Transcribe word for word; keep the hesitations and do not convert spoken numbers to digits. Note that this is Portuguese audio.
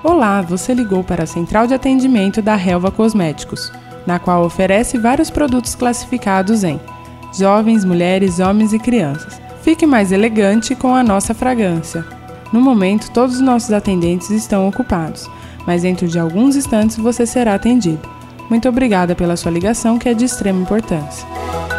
Olá, você ligou para a Central de Atendimento da Helva Cosméticos, na qual oferece vários produtos classificados em jovens, mulheres, homens e crianças. Fique mais elegante com a nossa fragrância. No momento, todos os nossos atendentes estão ocupados, mas dentro de alguns instantes você será atendido. Muito obrigada pela sua ligação, que é de extrema importância.